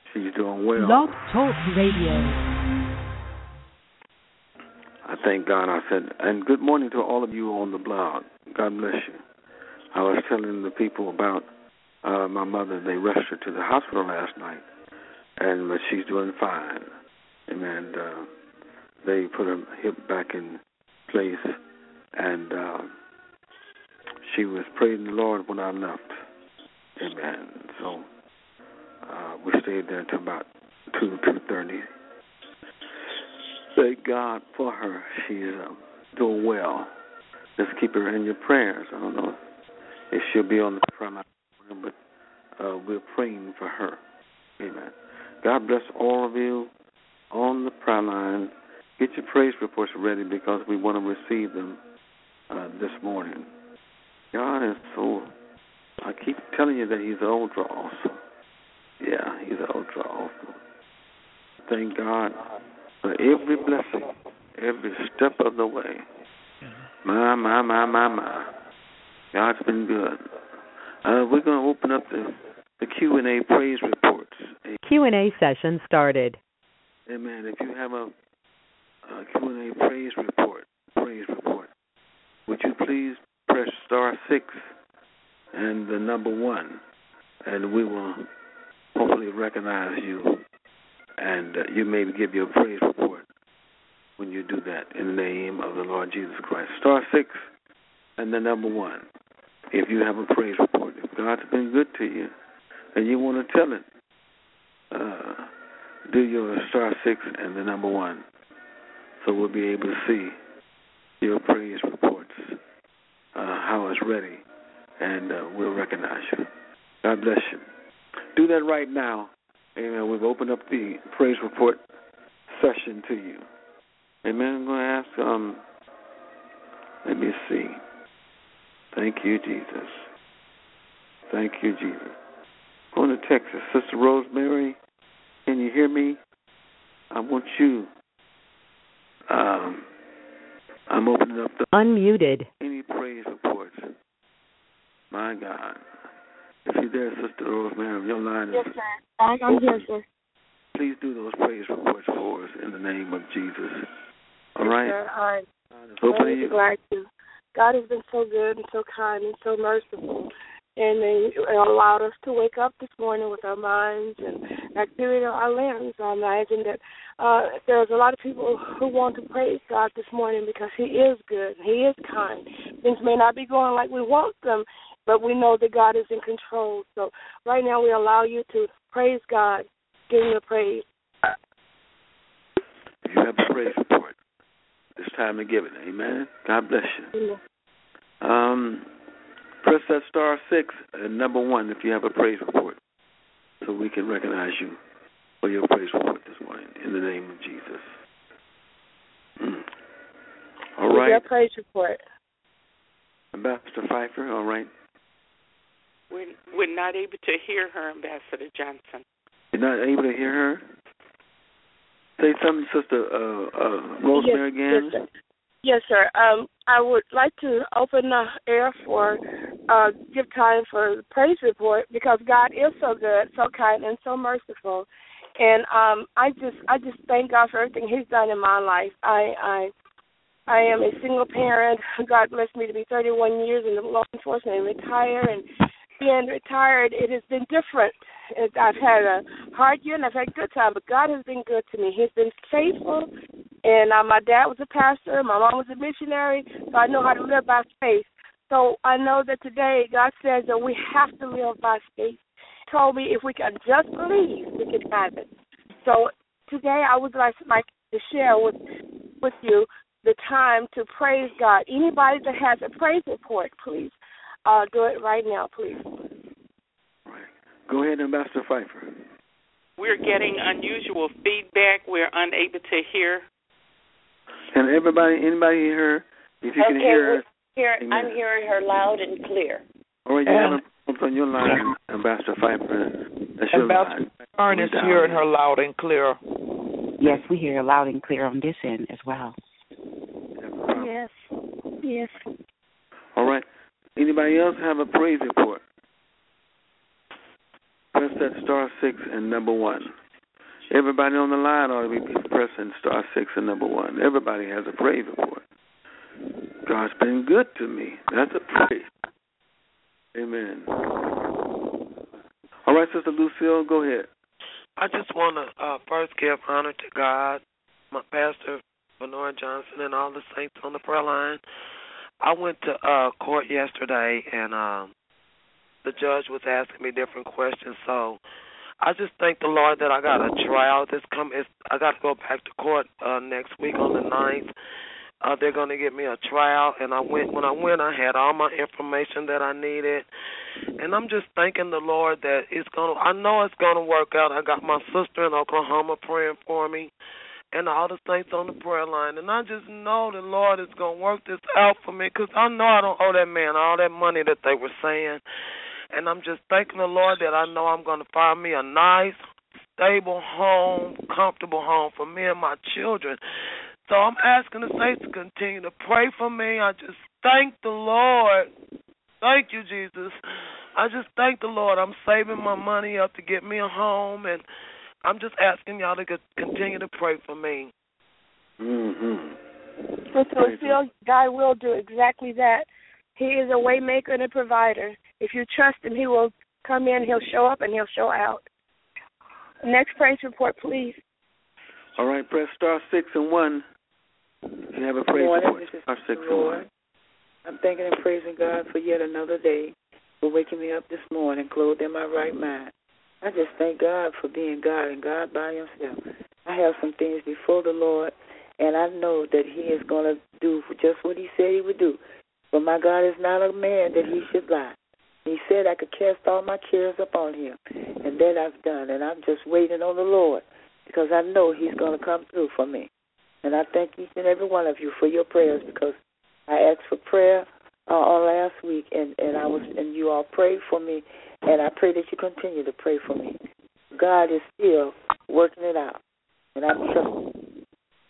She's doing well. Blog Talk Radio. I thank God. I said, and good morning to all of you on the blog. God bless you. I was telling the people about my mother. They rushed her to the hospital last night, but she's doing fine. And they put her hip back in place, and she was praising the Lord when I left. Amen. So we stayed there until about 2:30. Thank God for her. She's doing well. Just keep her in your prayers. I don't know if she'll be on the prayer line, but we're praying for her. Amen. God bless all of you on the prayer line. Get your praise reports ready because we want to receive them this morning. God is so, I keep telling you that He's ultra awesome. Yeah, He's ultra awesome. Thank God for every blessing, every step of the way. My. God's been good. We're going to open up the Q&A praise reports. Q&A session started. Amen. If you have a Q&A praise report, would you please press *6 and the number 1, and we will hopefully recognize you, and you may give your praise report when you do that in the name of the Lord Jesus Christ. *6 and the number 1. If you have a praise report, if God's been good to you and you want to tell it, do your *6 and the number 1, so we'll be able to see your praise reports, how it's ready, and we'll recognize you. God bless you. Do that right now. Amen. We've opened up the praise report session to you. Amen. I'm going to ask, let me see. Thank you, Jesus. Thank you, Jesus. Going to Texas. Sister Rosemary, can you hear me? I want you. I'm opening up the... Unmuted. Any praise reports. My God. If you're there, Sister Rosemary, your line is... Yes, sir. I'm here, sir. Please do those praise reports for us in the name of Jesus. All yes, right? Sir. All right. Open to you. Glad to. God has been so good and so kind and so merciful. And they allowed us to wake up this morning with our minds and activity of our limbs. I imagine that there's a lot of people who want to praise God this morning because He is good. He is kind. Things may not be going like we want them, but we know that God is in control. So right now we allow you to praise God, give Him the praise. If you have a praise report, it's time to give it. Amen. God bless you. Press that *6 and number 1 if you have a praise report, so we can recognize you for your praise report this morning in the name of Jesus. All right. Your praise report. Ambassador Pfeiffer, all right. We're not able to hear her, Ambassador Johnson. You're not able to hear her? Say something, Sister Rosemary, again. Yes, sir. Yes, sir. I would like to open the air for give time for praise report because God is so good, so kind, and so merciful. And I just thank God for everything He's done in my life. I am a single parent. God blessed me to be 31 years in the law enforcement and retire. And being retired, it has been different. I've had a hard year and I've had a good time, but God has been good to me. He's been faithful. And my dad was a pastor. My mom was a missionary, so I know how to live by faith. So I know that today God says that we have to live by faith. He told me if we can just believe, we can have it. So today I would like to share with you the time to praise God. Anybody that has a praise report, please do it right now, please. All right. Go ahead, Ambassador Pfeiffer. We're getting unusual feedback. We're unable to hear. Can anybody hear her? If you can hear her. I'm hearing her loud and clear. All right, you have a on your line, Ambassador Pfeiffer. That's your line. Ambassador is hearing her loud and clear. Yes, we hear her loud and clear on this end as well. Yes. All right. Anybody else have a praise report? press that *6 and *1. Everybody on the line ought to be pressing *6 and *1. Everybody has a praise report. God's been good to me. That's a praise. Amen. All right, Sister Lucille, go ahead. I just want to first give honor to God, my pastor, Bernard Johnson, and all the saints on the prayer line. I went to court yesterday, and the judge was asking me different questions. So I just thank the Lord that I got a trial. I got to go back to court next week on the 9th. They're going to give me a trial, and when I went, I had all my information that I needed, and I'm just thanking the Lord that I know it's going to work out. I got my sister in Oklahoma praying for me, and all the saints on the prayer line, and I just know the Lord is going to work this out for me, because I know I don't owe that man all that money that they were saying, and I'm just thanking the Lord that I know I'm going to find me a nice, stable home, comfortable home for me and my children. So I'm asking the saints to continue to pray for me. I just thank the Lord. Thank you, Jesus. I just thank the Lord. I'm saving my money up to get me a home, and I'm just asking y'all to continue to pray for me. Mm-hmm. So God will do exactly that. He is a way maker and a provider. If you trust him, he will come in, he'll show up, and he'll show out. Next praise report, please. All right, press *6 and 1. You have a praise report. *6 and 1. I'm thanking and praising God for yet another day, for waking me up this morning, clothed in my right mind. I just thank God for being God and God by himself. I have some things before the Lord, and I know that he is going to do just what he said he would do. But my God is not a man that he should lie. He said I could cast all my cares upon him, and that I've done, and I'm just waiting on the Lord, because I know he's going to come through for me. And I thank each and every one of you for your prayers, because I asked for prayer on last week, and you all prayed for me, and I pray that you continue to pray for me. God is still working it out, and I'm trusting.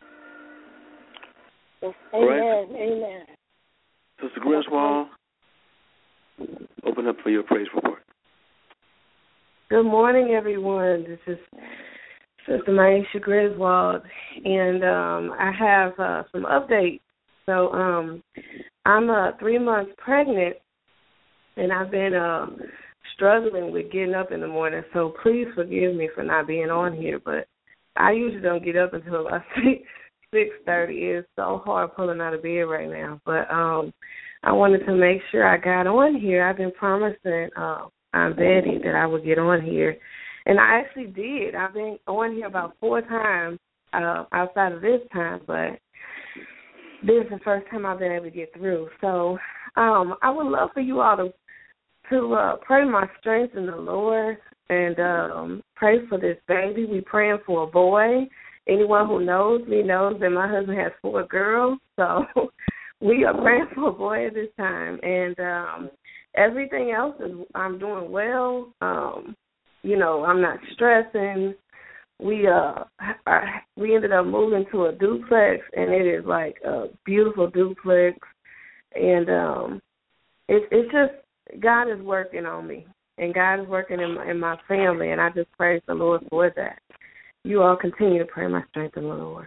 Yes, amen, right. Amen. Sister Griswold, open up for your praise report. Good morning, everyone. This is Sister Maisha Griswold, and I have some updates. So I'm 3 months pregnant, and I've been struggling with getting up in the morning, so please forgive me for not being on here, but I usually don't get up until about 6:30. It's so hard pulling out of bed right now, but I wanted to make sure I got on here. I've been promising Aunt Betty that I would get on here, and I actually did. I've been on here about 4 times outside of this time, but this is the first time I've been able to get through. So I would love for you all to pray my strength in the Lord and pray for this baby. We're praying for a boy. Anyone who knows me knows that my husband has 4 girls, so we are praying for a boy at this time. And everything else I'm doing well. I'm not stressing. We ended up moving to a duplex, and it is like a beautiful duplex, and it's just God is working on me, and God is working in my family, and I just praise the Lord for that. You all continue to pray my strength in the Lord.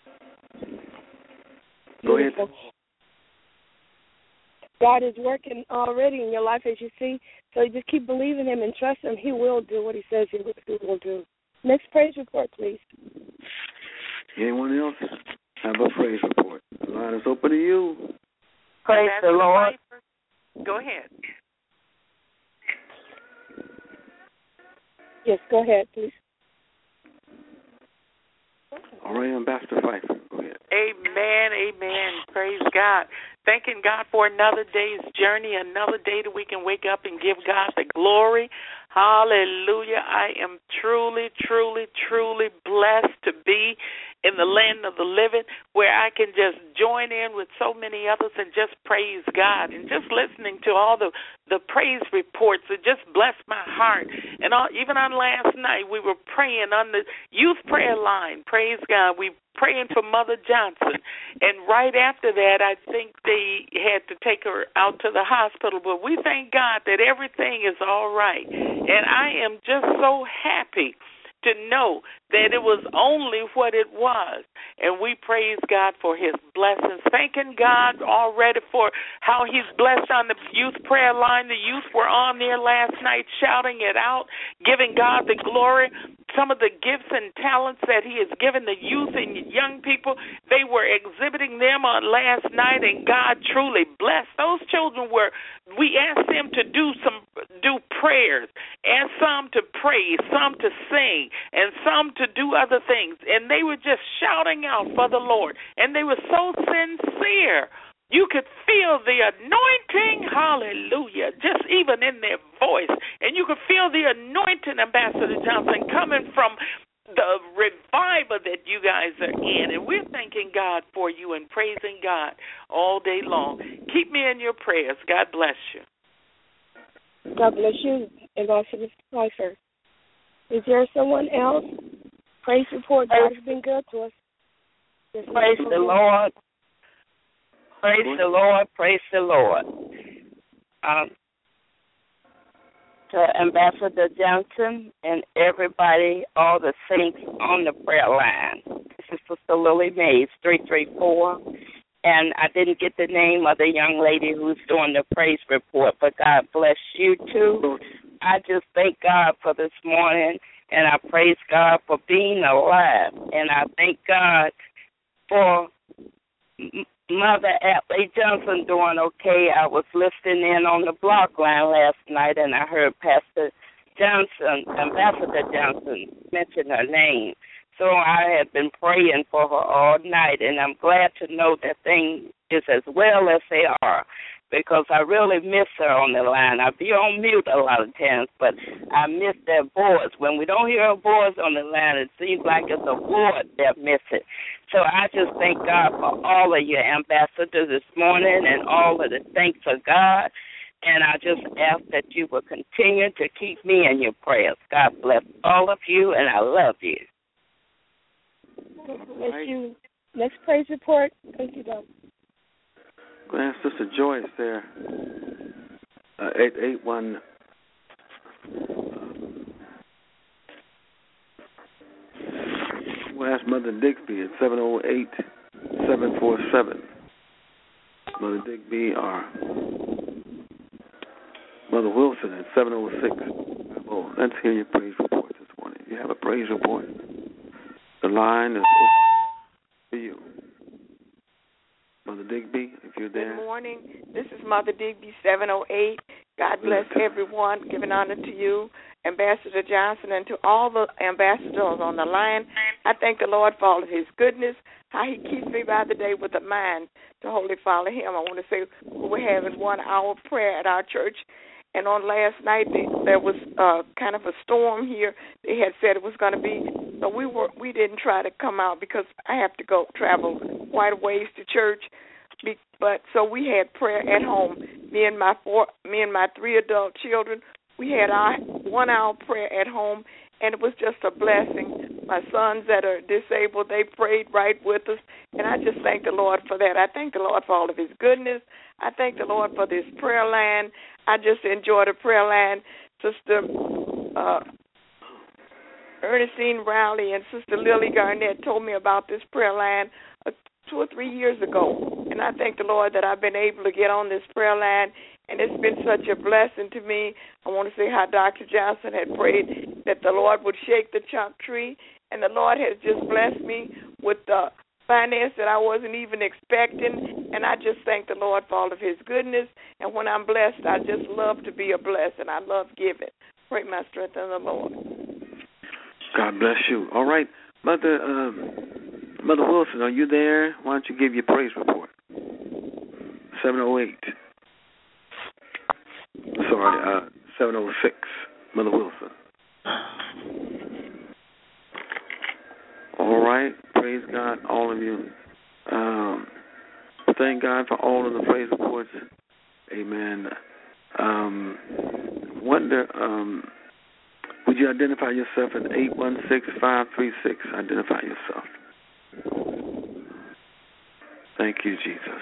Go ahead. God is working already in your life, as you see, so you just keep believing him and trust him. He will do what he says he will do. Next praise report, please. Anyone else have a praise report? The line is open to you. Praise the Lord. Go ahead. Yes, go ahead, please. All right, Ambassador Pfeiffer, go ahead. Amen. Praise God. Thanking God for another day's journey, another day that we can wake up and give God the glory. Hallelujah. I am truly, truly, truly blessed to be in the land of the living, where I can just join in with so many others and just praise God. And just listening to all the praise reports, it just blessed my heart. And even on last night, we were praying on the youth prayer line. Praise God. We praying for Mother Johnson. And right after that, I think they had to take her out to the hospital. But we thank God that everything is all right. And I am just so happy to know that it was only what it was. And we praise God for his blessings. Thanking God already for how he's blessed on the youth prayer line. The youth were on there last night shouting it out, giving God the glory. Some of the gifts and talents that he has given the youth and young people, they were exhibiting them on last night, and God truly blessed. Those children we asked them to do prayers, asked some to pray, some to sing, and some to do other things. And they were just shouting out for the Lord. And they were so sincere. You could feel the anointing, hallelujah, just even in their voice. And you could feel the anointing, Ambassador Johnson, coming from the revival that you guys are in. And we're thanking God for you and praising God all day long. Keep me in your prayers. God bless you. God bless you, Ambassador Pfeiffer. Is there someone else? Praise report. God has been good to us. Praise the Lord. Praise the Lord. Praise the Lord. To Ambassador Johnson and everybody, all the saints on the prayer line. This is Sister Lily Mays, 334. And I didn't get the name of the young lady who's doing the praise report, but God bless you too. I just thank God for this morning, and I praise God for being alive. And I thank God for Mother Atlee Johnson doing okay. I was listening in on the block line last night, and I heard Pastor Johnson, Ambassador Johnson, mention her name. So I have been praying for her all night, and I'm glad to know that things is as well as they are, because I really miss her on the line. I be on mute a lot of times, but I miss their voice. When we don't hear her voice on the line, it seems like it's a void that miss it. So I just thank God for all of your ambassadors this morning and all of the thanks of God. And I just ask that you will continue to keep me in your prayers. God bless all of you, and I love you. Bless you. Next praise report. Thank you, Doc. Glad Sister Joyce there. 881. We'll ask Mother Digby at 708-747. Mother Digby or Mother Wilson at 706. Oh, let's hear your praise report this morning. If you have a praise report, the line is open for you. Mother Digby, if you're there. Good morning. This is Mother Digby, 708. God bless everyone. Giving honor to you, Ambassador Johnson, and to all the ambassadors on the line. I thank the Lord for all of his goodness, how he keeps me by the day with a mind to wholly follow him. I want to say we're having 1 hour prayer at our church, and on last night there was kind of a storm here. They had said it was going to be, so we didn't try to come out because I have to go travel quite a ways to church. But so we had prayer at home. Me and my 3 adult children, we had our 1 hour prayer at home, and it was just a blessing. My sons that are disabled, they prayed right with us, and I just thank the Lord for that. I thank the Lord for all of his goodness. I thank the Lord for this prayer line. I just enjoy the prayer line. Sister Ernestine Rowley and Sister Lily Garnett told me about this prayer line 2 or 3 years ago, and I thank the Lord that I've been able to get on this prayer line, and it's been such a blessing to me. I want to say how Dr. Johnson had prayed that the Lord would shake the chalk tree, and the Lord has just blessed me with the finance that I wasn't even expecting, and I just thank the Lord for all of his goodness, and when I'm blessed, I just love to be a blessing. I love giving. Pray my strength in the Lord. God bless you. All right, Mother Wilson, are you there? Why don't you give your praise report? 708. Sorry, 706. Mother Wilson. All right. Praise God, all of you. Thank God for all of the praise reports. Amen. Would you identify yourself at 816-536? Identify yourself. Thank you, Jesus.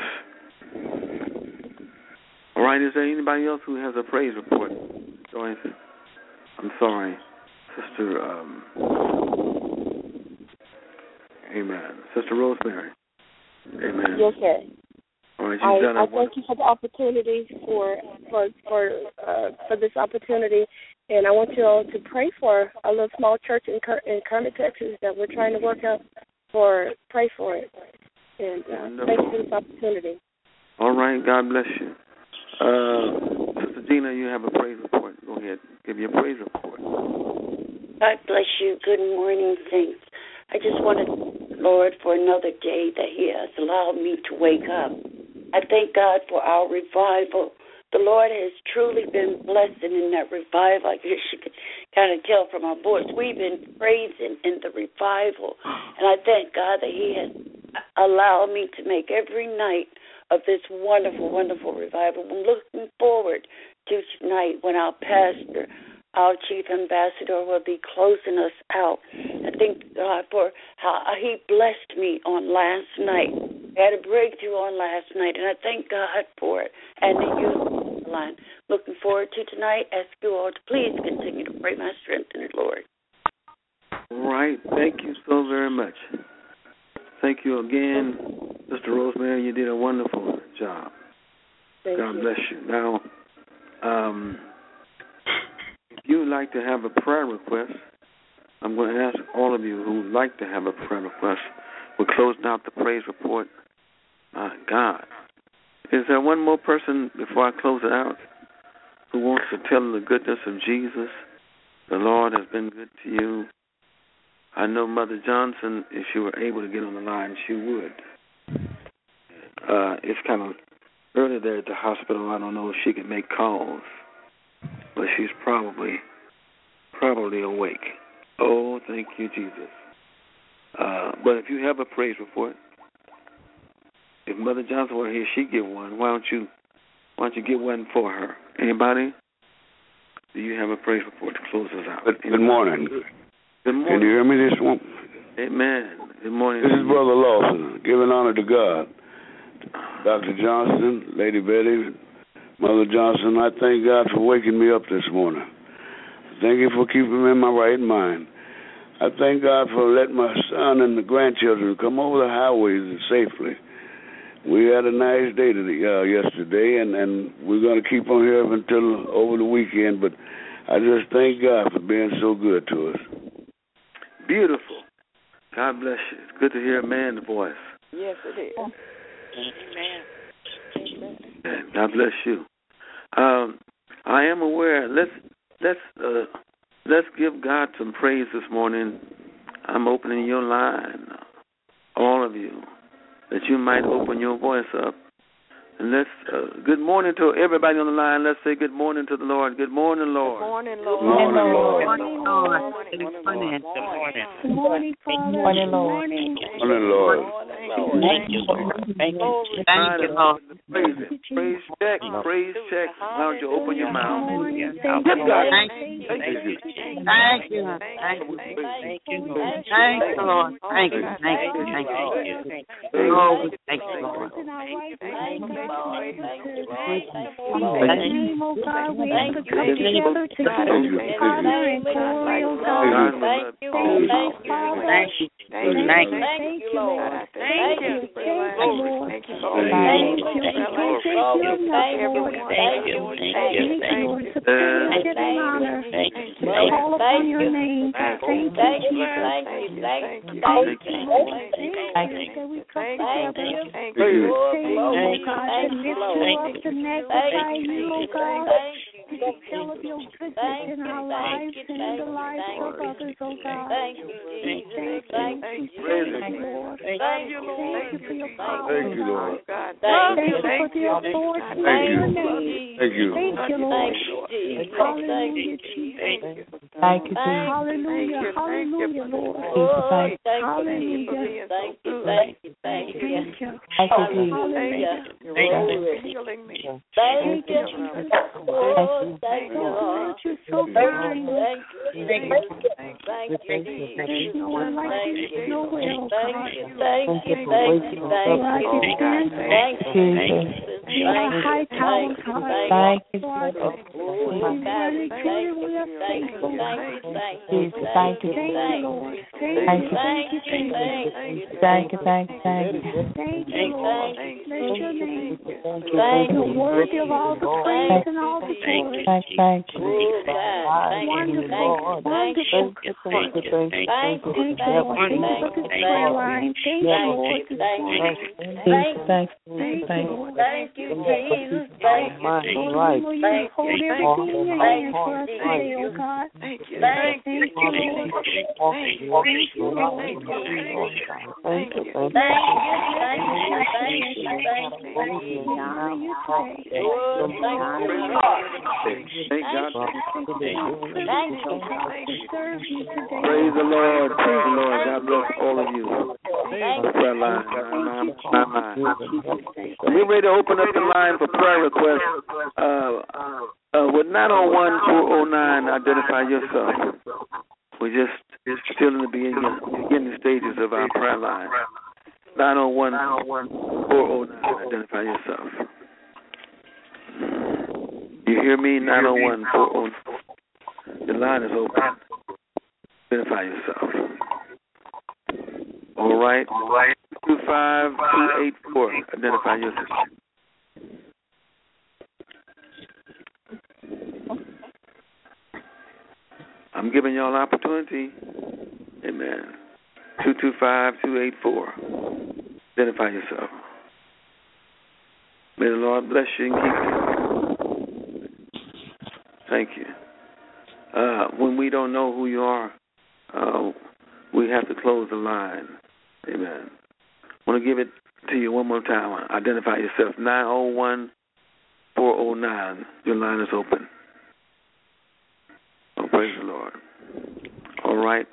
All right, is there anybody else who has a praise report? Joyce? I'm sorry. Sister, amen. Sister Rosemary. Amen. Yes, sir. All right, I thank you for the opportunity for this opportunity, and I want you all to pray for a little small church in Kermit, Texas that we're trying to work out for. Pray for it, and thank you for this opportunity. All right, God bless you. Sister Gina, you have a praise report. Go ahead, give your praise report. God bless you. Good morning, saints. I just wanted, Lord, for another day that He has allowed me to wake up. I thank God for our revival. The Lord has truly been blessing in that revival. I guess you could kind of tell from our voice. We've been praising in the revival. And I thank God that He has allowed me to make every night of this wonderful, wonderful revival. I'm looking forward to tonight when our pastor, our chief ambassador, will be closing us out. I thank God for how He blessed me on last night. I had a breakthrough on last night, and I thank God for it. And the youth line. Looking forward to tonight. Ask you all to please continue to pray my strength in the Lord. All right. Thank you so very much. Thank you again, Sister Rosemary. You did a wonderful job. God bless you. Now, if you would like to have a prayer request, I'm going to ask all of you who would like to have a prayer request. We're closing out the praise report. My God. Is there one more person before I close it out who wants to tell the goodness of Jesus? The Lord has been good to you. I know Mother Johnson, if she were able to get on the line, she would. It's kind of early there at the hospital. I don't know if she can make calls, but she's probably awake. Oh, thank you, Jesus. But if you have a praise report, if Mother Johnson were here, she'd give one. Why don't you give one for her? Anybody? Do you have a praise report to close us out? Good morning. Good morning. Can you hear me this one? Amen. Good morning. This is Brother Lawson, giving honor to God. Dr. Johnson, Lady Betty, Mother Johnson, I thank God for waking me up this morning. Thank you for keeping me in my right mind. I thank God for letting my son and the grandchildren come over the highways safely. We had a nice day yesterday, and we're going to keep on here until over the weekend, but I just thank God for being so good to us. Beautiful. God bless you. It's good to hear a man's voice. Yes, it is. Amen. God bless you. I am aware. Let's give God some praise this morning. I'm opening your line, all of you, that you might open your voice up. And let's, good morning to everybody on the line. Let's say good morning to the Lord. Good morning, Lord. Good morning, Lord. Good morning, Lord. Good morning, Lord. Good morning. Good morning, Father. Good morning, Lord. Good morning, Lord. Thank you, Lord. Thank you. Thank you, Lord. Praise check. Praise check. Why don't you open your mouth? Thank you. Thank you. Thank you. Thank you. Thank you. Thank you, Lord. Thank you, Lord. Thank you. Thank you. Thank you. Oh, we thank you, Lord. Tell of your goodness in our lives and in the lives of others, oh God. Thank you, Jesus. Thank you, Lord. Thank you for your power. Thank you, Lord. Thank you for the authority in your name. Thank you. Thank you, Lord. Thank you, Jesus. Hallelujah, Jesus. Thank you, Hallelujah. Hallelujah, Lord. Thank you. Hallelujah. Thank you. Thank you. Thank you, Hallelujah. Healing me. Thank you. Oh, thank you, Lord. You're so kind. Thank you. Thank you. Thank you. There's no one like you. No way, oh God. Thank you. Thank you. Thank you. Thank you. You are high tower, God. Thank you. Thank you. Thank you. Lord. Thank you. Thank you. Thank you. Thank you. Thank you, Lord. Bless your name. Thank you. You're worthy of all the praise and all the glory. Thank you. Wonderful, wonderful. Thank you. Thank you, Lord. Thank you for this prayer line. Thank you, Lord. Thank you. Thank you, Jesus. Thank you. Lord, you hold everything in your hands for us today, oh God. Thank you. Thank you, Lord. Thank you, Lord. Thank you. Thank God. Praise the Lord. Praise the Lord. God bless all of you. On the prayer line. We're ready to open up the line for prayer requests. With 901-409, identify yourself. We're just still in the beginning stages of our prayer line. 901-409, identify yourself. You hear me? 901-409. The line is open. Identify yourself. All right. 25284. Identify yourself. I'm giving y'all opportunity. Amen. 225-284. Identify yourself. May the Lord bless you and keep you. Thank you. When we don't know who you are, we have to close the line. Amen. I want to give it to you one more time. Identify yourself. 901-409. Your line is open. Oh, praise the Lord. All right.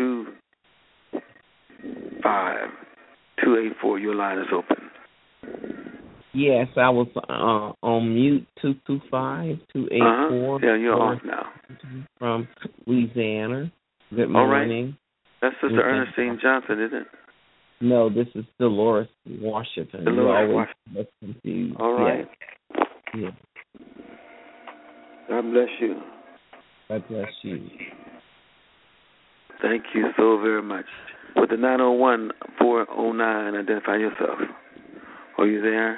225-284. Your line is open. Yes, I was on mute. 225-284. Yeah, you're off now. From Louisiana. Good morning. Right. That's Sister Ernestine Johnson, isn't it? No, this is Dolores Washington. Dolores Washington. All right. Yeah. God bless you. God bless you. Thank you so very much. With the 901-409, identify yourself. Are you there?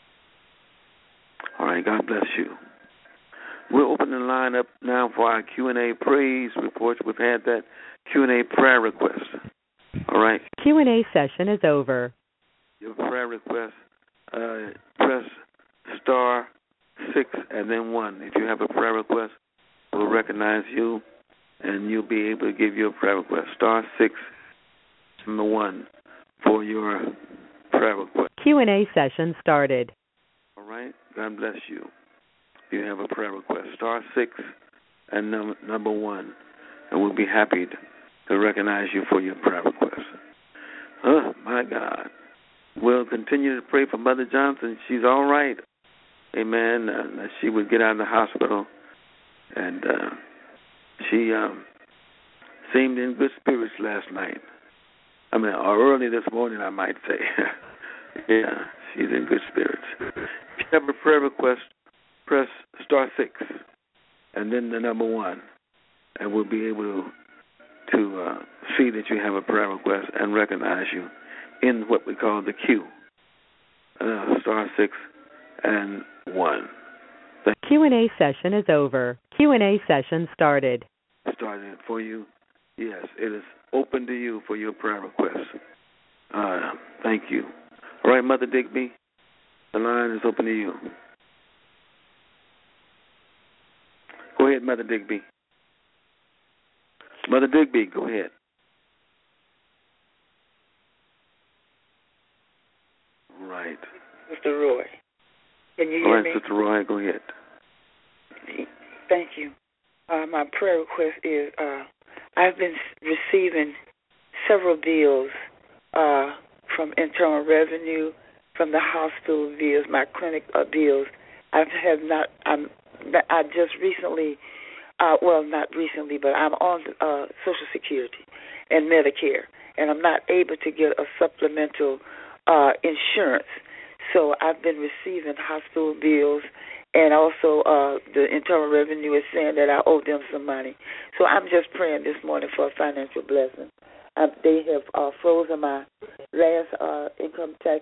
All right, God bless you. We're opening the line up now for our Q&A praise reports. We've had that Q&A prayer request. All right. Q&A session is over. Your prayer request, press *6 and then 1. If you have a prayer request, we'll recognize you, and you'll be able to give your prayer request. *6 and the 1 for your prayer request. Q&A session started. All right. God bless you. If you have a prayer request, *6 and number 1, and we'll be happy to recognize you for your prayer request. Oh, my God. We'll continue to pray for Mother Johnson. She's all right. Amen. That she would get out of the hospital. And she seemed in good spirits last night. Or early this morning, I might say. Yeah, she's in good spirits. If you have a prayer request, press *6 and then the number 1, and we'll be able to see that you have a prayer request and recognize you in what we call the queue. *6 and 1. Q&A session is over. Q&A session started. Starting it for you. Yes, it is open to you for your prayer request. Thank you. All right, Mother Digby, the line is open to you. Go ahead, Mother Digby. Mother Digby, go ahead. Right. Mr. Roy, can you hear me? All right, Sister Roy, go ahead. Thank you. My prayer request is I've been receiving several bills from Internal Revenue, from the hospital bills, my clinic bills. I just recently, not recently, but I'm on Social Security and Medicare, and I'm not able to get a supplemental insurance. So I've been receiving hospital bills, and also the Internal Revenue is saying that I owe them some money. So I'm just praying this morning for a financial blessing. They have frozen my last income tax,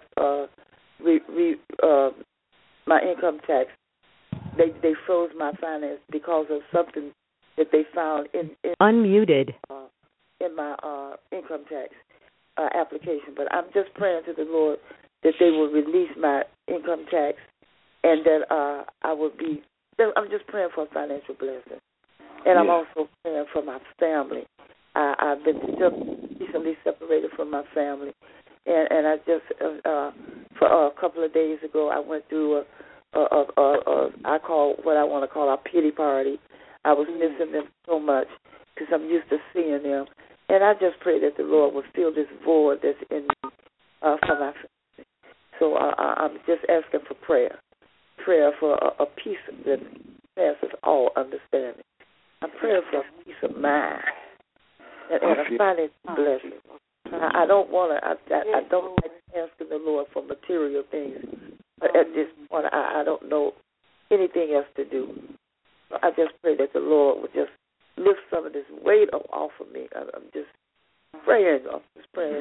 my income tax. They froze my finance because of something that they found in Unmuted. In my income tax application. But I'm just praying to the Lord that they will release my income tax, and that I will be. I'm just praying for a financial blessing, and I'm also praying for my family. I've been recently separated from my family, and I just for a couple of days ago I went through I call what I want to call a pity party. I was missing them so much because I'm used to seeing them, and I just pray that the Lord will fill this void that's in me for my family. So I'm just asking for prayer for a peace that passes all understanding. I'm praying for a peace of mind and a financial blessing. I don't want to. I don't like asking the Lord for material things, but at this point, I don't know anything else to do. So I just pray that the Lord would just lift some of this weight up off of me. I'm just praying. I'm just praying.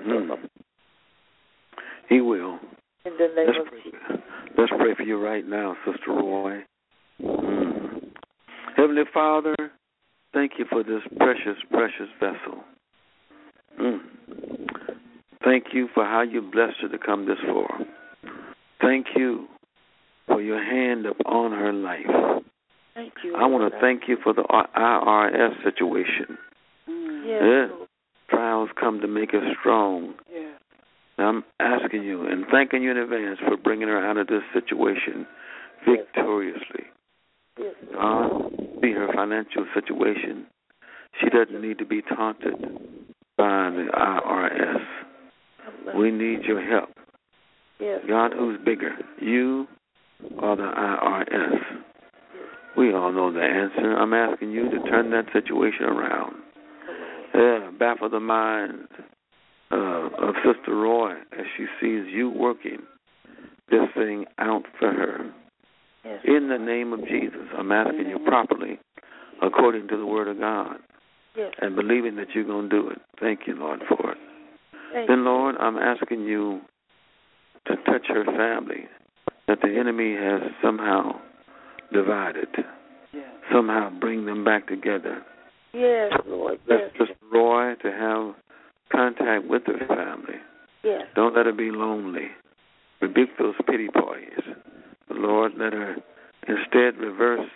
He will. In the name of Jesus. Let's pray for you right now, Sister Roy. Heavenly Father, thank you for this precious, precious vessel. Thank you for how you blessed her to come this far. Thank you for your hand upon her life. Thank you. I want to thank you for the IRS situation. Trials come to make us strong. I'm asking you and thanking you in advance for bringing her out of this situation victoriously. God, see her financial situation. She doesn't need to be taunted by the IRS. We need your help. God, who's bigger, you or the IRS? We all know the answer. I'm asking you to turn that situation around. Baffle the mind of Sister Roy as she sees you working this thing out for her. In the name of Jesus, I'm asking you properly, according to the Word of God, and believing that you're going to do it. Thank you, Lord, for it. Then, Lord, I'm asking you to touch her family that the enemy has somehow divided, somehow bring them back together. Yes, Lord. Bless Sister Roy to have contact with her family. Don't let her be lonely. Rebuke those pity parties. Lord, let her instead reverse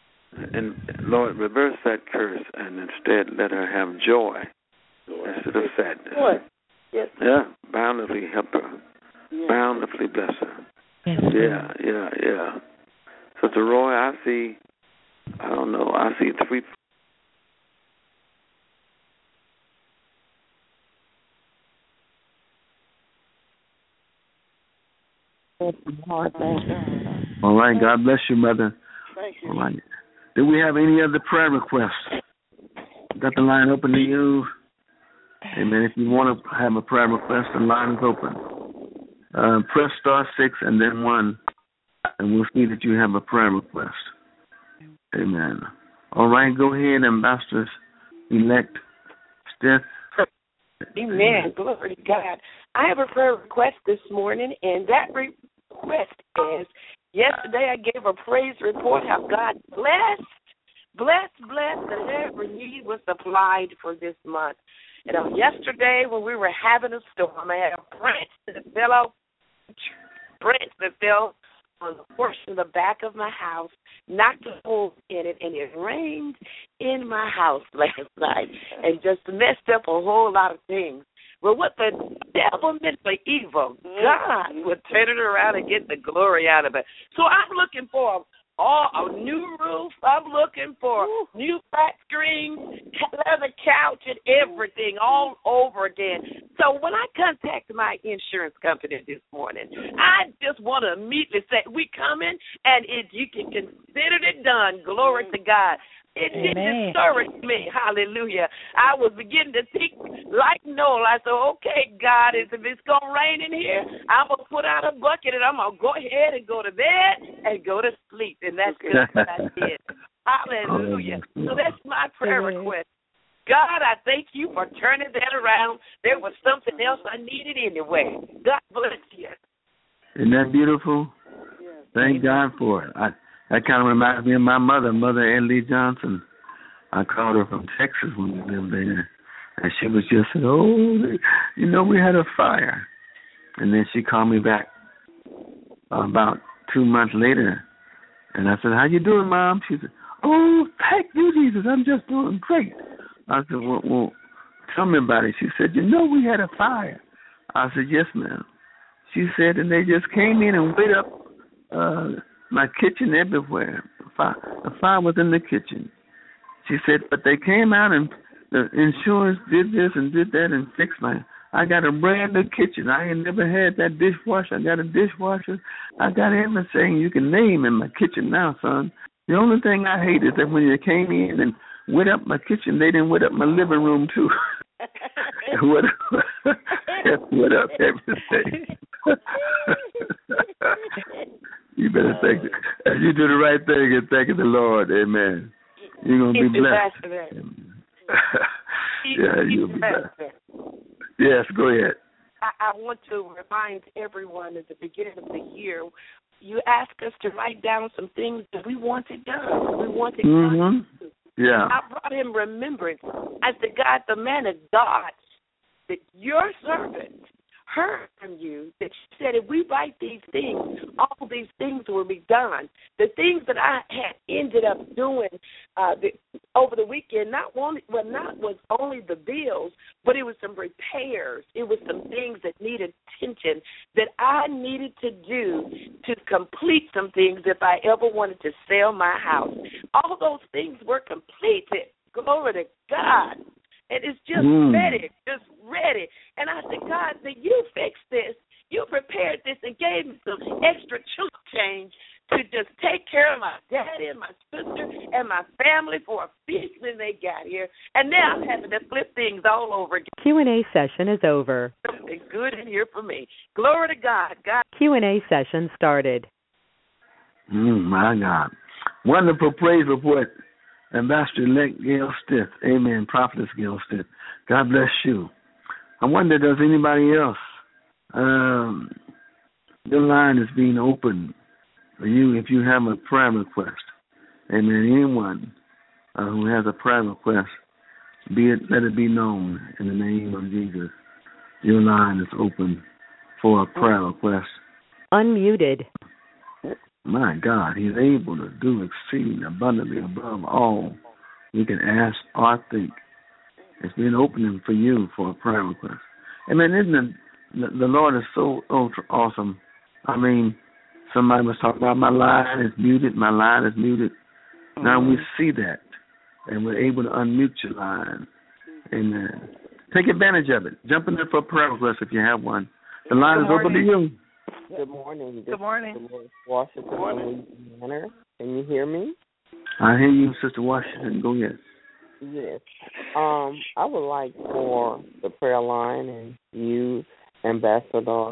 that curse, and instead let her have joy instead of sadness. Bountifully help her. Bountifully bless her. Sister Roy, I see 3. All right. God bless you, Mother. Thank you. All right. Do we have any other prayer requests? Got the line open to you. Amen. If you want to have a prayer request, the line is open. Press *6 and then 1, and we'll see that you have a prayer request. Amen. All right. Go ahead, Ambassador-elect Steph. Amen. Glory to God. I have a prayer request this morning, and that request is, yesterday I gave a praise report how God blessed, and every need was supplied for this month. And yesterday when we were having a storm, I had a branch that fell on the portion of the back of my house, knocked a hole in it, and it rained in my house last night and just messed up a whole lot of things. Well, what the devil meant for evil, God would turn it around and get the glory out of it. So I'm looking for a new roof. I'm looking for new flat screens, leather couch, and everything all over again. So when I contacted my insurance company this morning, I just want to immediately say, we coming, and you can consider it done. Glory to God. It didn't discourage me. Hallelujah. I was beginning to think like Noel. I said, okay, God, if it's going to rain in here, I'm going to put out a bucket and I'm going to go ahead and go to bed and go to sleep. And that's just what I did. Hallelujah. So that's my prayer request. God, I thank you for turning that around. There was something else I needed anyway. God bless you. Isn't that beautiful? Thank God for it. That kind of reminds me of my mother, Ann Lee Johnson. I called her from Texas when we lived there. And she was just saying, we had a fire. And then she called me back about 2 months later. And I said, how you doing, Mom? She said, oh, thank you, Jesus. I'm just doing great. I said, well, tell me about it. She said, we had a fire. I said, yes, ma'am. She said, and they just came in and lit up my kitchen everywhere. The fire was in the kitchen. She said, but they came out and the insurance did this and did that and fixed I got a brand new kitchen. I ain't never had that dishwasher. I got a dishwasher. I got everything you can name in my kitchen now, son. The only thing I hate is that when they came in and wet up my kitchen, they didn't wet up my living room too. wet up everything. You better thank it. You do the right thing and thank the Lord. Amen. You're going to be blessed. Yeah, you'll be blessed. Yes, go ahead. I want to remind everyone at the beginning of the year, you asked us to write down some things that we wanted done. We wanted done. Yeah. I brought him remembrance. I said, God, the man of God, that your servant heard from you, that you said if we write these things, all these things will be done. The things that I had ended up doing over the weekend, not was only the bills, but it was some repairs. It was some things that needed attention that I needed to do to complete some things if I ever wanted to sell my house. All those things were completed. Glory to God. And it's just ready. And I said, God, that you fixed this. You prepared this and gave me some extra chunk change to just take care of my daddy and my sister and my family for a feast when they got here. And now I'm having to flip things all over again. Q&A session is over. Something good in here for me. Glory to God. Q&A session started. My God. Wonderful praise report. Ambassador-elect Gail Stith. Amen. Prophetess Gail Stith. God bless you. I wonder, does anybody else? Your line is being open for you if you have a prayer request. Amen. Anyone who has a prayer request, let it be known in the name of Jesus. Your line is open for a prayer request. Unmuted. My God, he's able to do exceeding abundantly above all we can ask or think. It's been opening for you for a prayer request. Amen. Isn't the Lord is so ultra awesome. I mean, somebody was talking about my line is muted. My line is muted. Now we see that, and we're able to unmute your line. Amen. Take advantage of it. Jump in there for a prayer request if you have one. The line is open to you. Good morning. Good morning. Washington, Louisiana. Can you hear me? I hear you, Sister Washington. Go ahead. Yes. I would like for the prayer line and you, Ambassador,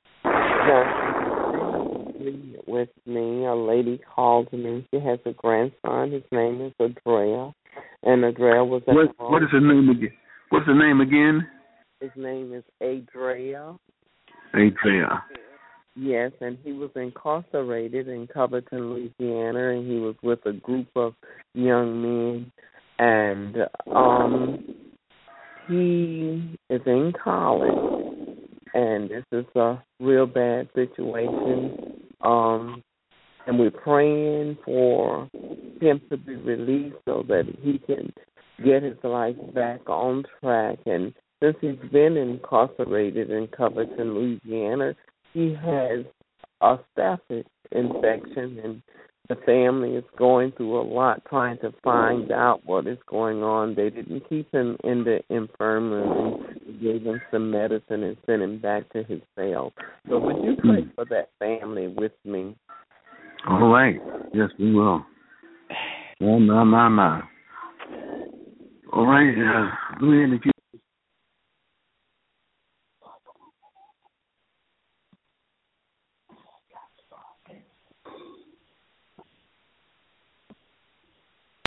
with me. A lady called me. She has a grandson. His name is Adrea. And Adrea was at What is his name again? What's the name again? His name is Adrea. Adrea. Yes, and he was incarcerated in Covington, Louisiana, and he was with a group of young men. And he is in college, and this is a real bad situation. And we're praying for him to be released so that he can get his life back on track. And since he's been incarcerated in Covington, Louisiana, he has a staph infection, and The family is going through a lot trying to find out what is going on. They didn't keep him in the infirmary. They gave him some medicine and sent him back to his cell. So would you pray for that family with me? All right. Yes, we will. Oh, my. All right. Luann, if you